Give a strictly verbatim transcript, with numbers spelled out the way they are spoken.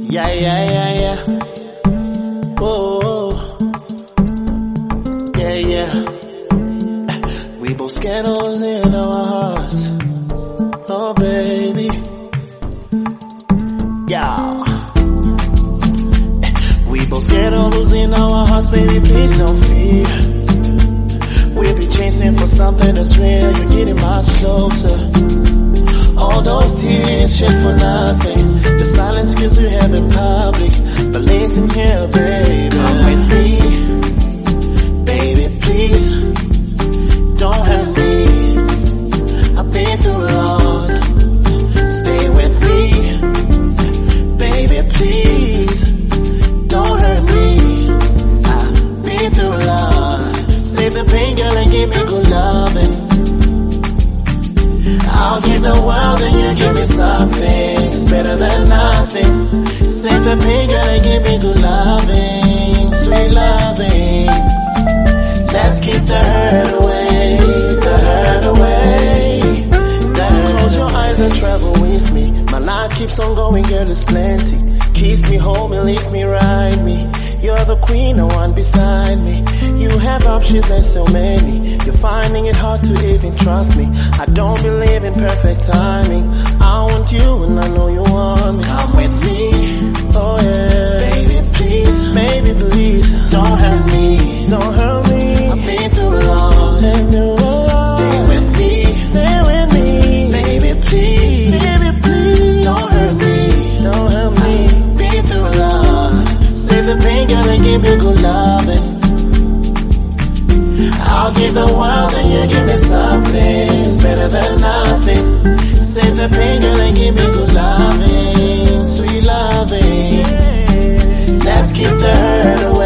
Yeah, yeah, yeah, yeah. Whoa. Yeah, yeah. We both scandals in our hearts. Oh, baby. Yeah. We both scandals in our hearts, baby. Please don't fear. We'll be chasing for something that's real. You're getting much closer. All those tears, shit for nothing. The silence gives you have in public. But listen here, baby. Come with me. Baby, please. Don't hurt me. I've been through a lot. Stay with me. Baby, please. Don't hurt me. I've been through a lot. Save the pain, girl, and give me good loving. I'll give the world and you give me something. It's better than nothing. Save the pain, girl, and give me good loving. Sweet loving. Let's keep the hurt away. The hurt away. The hurt. Close your eyes and travel with me. My life keeps on going, girl, it's plenty. Kiss me, hold me, lick me, ride me. You're the queen, no one beside me. You have options and so many. You're finding it hard to even trust me. I don't believe in perfect timing. I want you and I know you want me. Come with me. Oh yeah. Baby, please. Baby, please. Don't hurt me. Don't hurt me. I've been through a lot. Been through a lot. Stay with me. Stay with me. Baby, please. Baby, please. Don't hurt me. Don't hurt me. I've been through a lot. Save the pain, girl, and give me good loving. I'll give the world and you give me something. It's better than nothing. Save the pain, girl, and give me good loving. Sweet loving. Let's keep the hurt away.